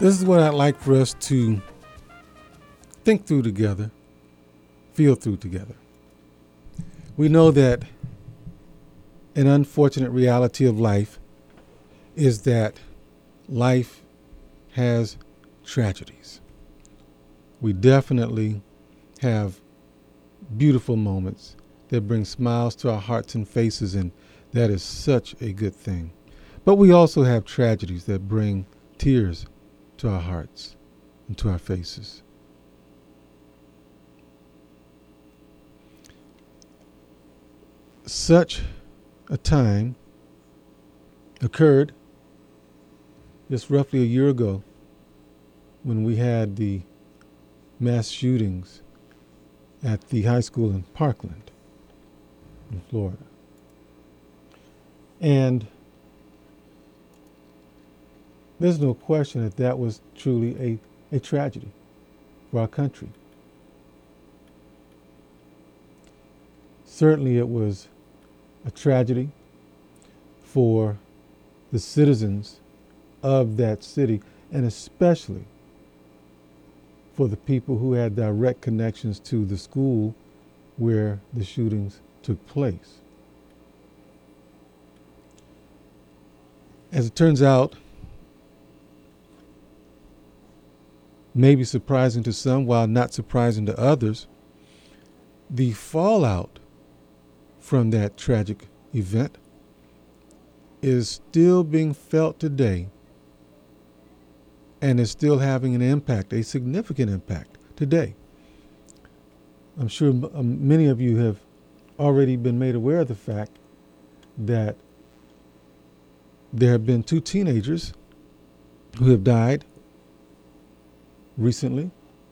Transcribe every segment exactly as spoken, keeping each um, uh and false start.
This is what I'd like for us to think through together, feel through together. We know that an unfortunate reality of life is that life has tragedies. We definitely have beautiful moments that bring smiles to our hearts and faces, and that is such a good thing. But we also have tragedies that bring tears to our hearts and to our faces. Such a time occurred just roughly a year ago when we had the mass shootings at the high school in Parkland, in Florida. And there's no question that that was truly a, a tragedy for our country. Certainly it was a tragedy for the citizens of that city, and especially for the people who had direct connections to the school where the shootings took place. As it turns out, maybe surprising to some while not surprising to others, the fallout from that tragic event is still being felt today and is still having an impact, a significant impact today. I'm sure m- many of you have already been made aware of the fact that there have been two teenagers who have died recently.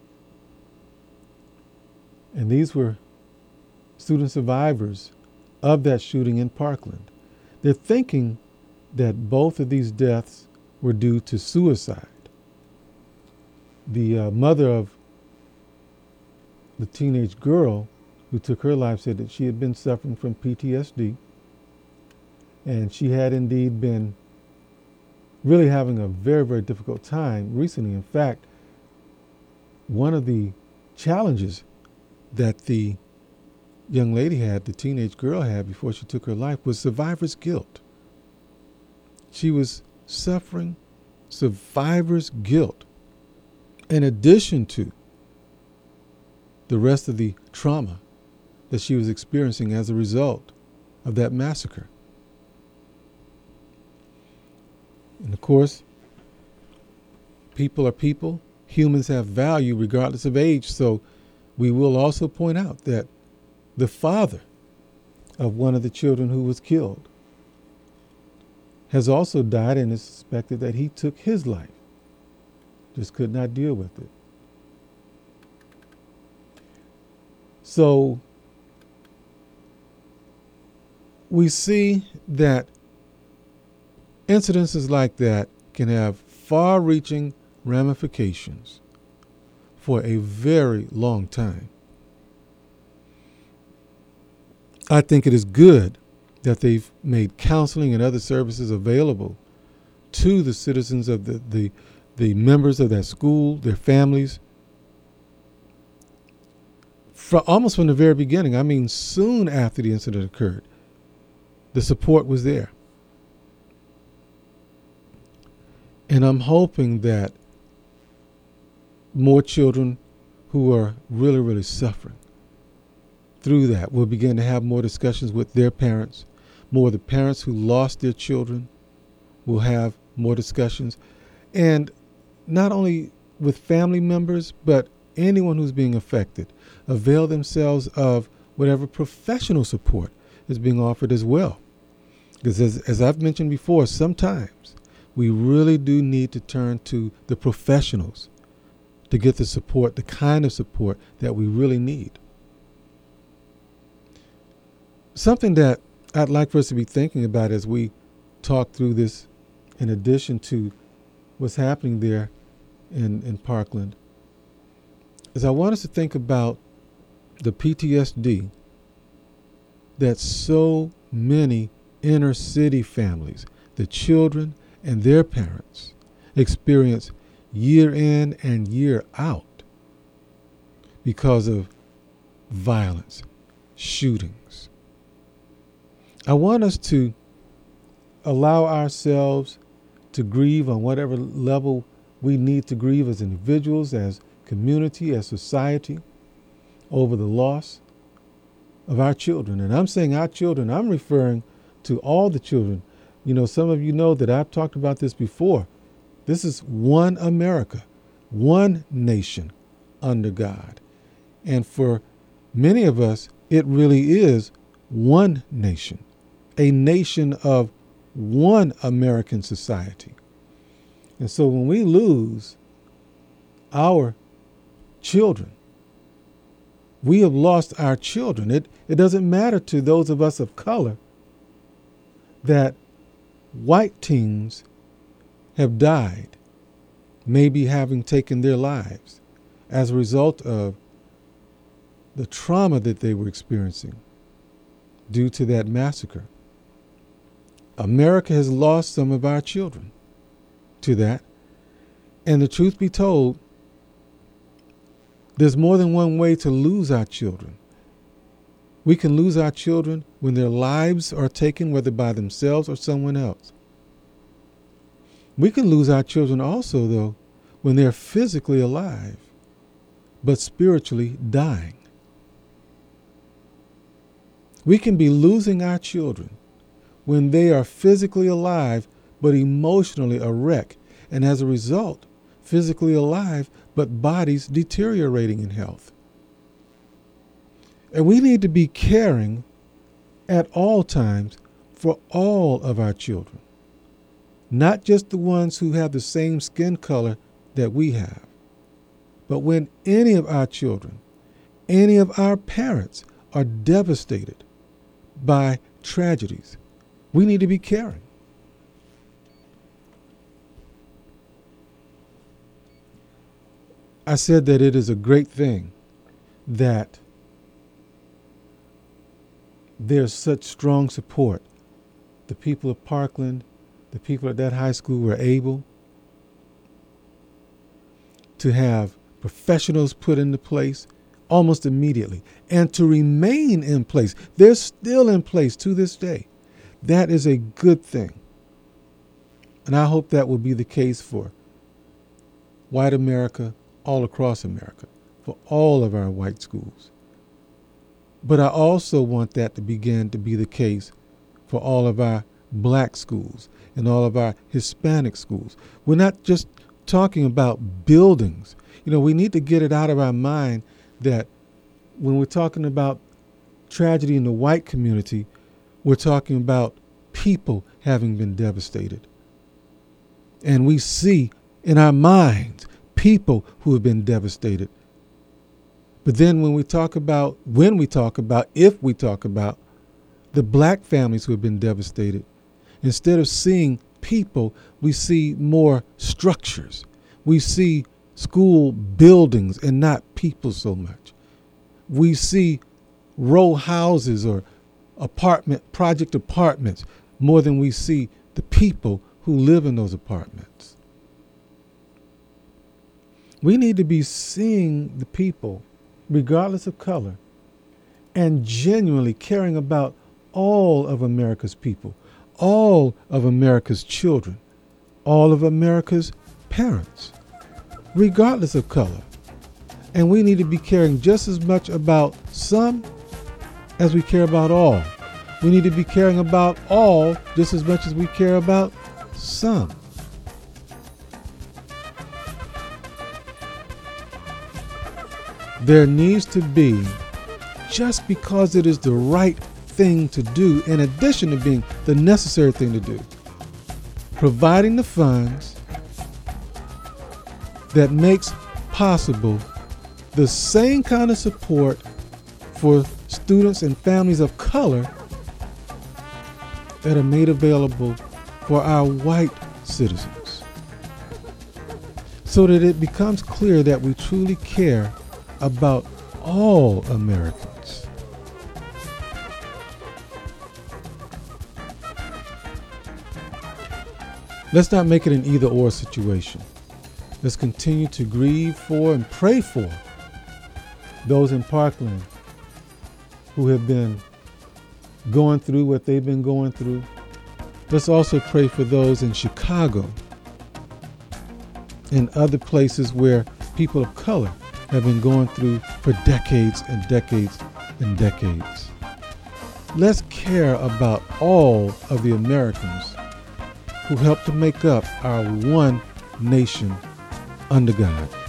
And these were student survivors of that shooting in Parkland. They're thinking that both of these deaths were due to suicide. The uh, mother of the teenage girl who took her life said that she had been suffering from P T S D, and she had indeed been really having a very, very difficult time recently. In fact, one of the challenges that the young lady had, the teenage girl had before she took her life, was survivor's guilt. She was suffering survivor's guilt in addition to the rest of the trauma that she was experiencing as a result of that massacre. And of course, people are people. Humans have value regardless of age. So we will also point out that the father of one of the children who was killed has also died, and it's suspected that he took his life. Just could not deal with it. So we see that incidences like that can have far-reaching ramifications for a very long time. I think it is good that they've made counseling and other services available to the citizens of the, the, the members of that school, their families, for almost from the very beginning. I mean, soon after the incident occurred, the support was there. And I'm hoping that more children who are really, really suffering through that will begin to have more discussions with their parents. More of the parents who lost their children will have more discussions. And not only with family members, but anyone who's being affected, avail themselves of whatever professional support is being offered as well. Because as, as I've mentioned before, sometimes we really do need to turn to the professionals to get the support, the kind of support that we really need. Something that I'd like for us to be thinking about as we talk through this, in addition to what's happening there in, in Parkland, is I want us to think about the P T S D that so many inner city families, the children and their parents, experience year in and year out because of violence, shootings. I want us to allow ourselves to grieve on whatever level we need to grieve as individuals, as community, as society, over the loss of our children. And I'm saying our children, I'm referring to all the children. You know, some of you know that I've talked about this before. This is one America, one nation under God. And for many of us, it really is one nation, a nation of one American society. And so when we lose our children, we have lost our children. It, it doesn't matter to those of us of color that white teens have died, maybe having taken their lives as a result of the trauma that they were experiencing due to that massacre. America has lost some of our children to that. And the truth be told, there's more than one way to lose our children. We can lose our children when their lives are taken, whether by themselves or someone else. We can lose our children also, though, when they're physically alive, but spiritually dying. We can be losing our children when they are physically alive, but emotionally a wreck, and as a result, physically alive, but bodies deteriorating in health. And we need to be caring at all times for all of our children, not just the ones who have the same skin color that we have, but when any of our children, any of our parents are devastated by tragedies, we need to be caring. I said that it is a great thing that there's such strong support. The people of Parkland, the people at that high school were able to have professionals put into place almost immediately and to remain in place. They're still in place to this day. That is a good thing. And I hope that will be the case for white America, all across America, for all of our white schools. But I also want that to begin to be the case for all of our black schools and all of our Hispanic schools. We're not just talking about buildings. You know, we need to get it out of our mind that when we're talking about tragedy in the white community, we're talking about people having been devastated. And we see in our minds people who have been devastated. But then when we talk about, when we talk about, if we talk about the black families who have been devastated, instead of seeing people, we see more structures. We see school buildings and not people so much. We see row houses or apartment, project apartments more than we see the people who live in those apartments. We need to be seeing the people, regardless of color, and genuinely caring about all of America's people, all of America's children, all of America's parents, regardless of color. And we need to be caring just as much about some as we care about all. We need to be caring about all just as much as we care about some. There needs to be, just because it is the right thing to do, in addition to being the necessary thing to do, providing the funds that makes possible the same kind of support for students and families of color that are made available for our white citizens, so that it becomes clear that we truly care about all Americans. Let's not make it an either or situation. Let's continue to grieve for and pray for those in Parkland who have been going through what they've been going through. Let's also pray for those in Chicago and other places where people of color have been going through for decades and decades and decades. Let's care about all of the Americans who help to make up our one nation under God.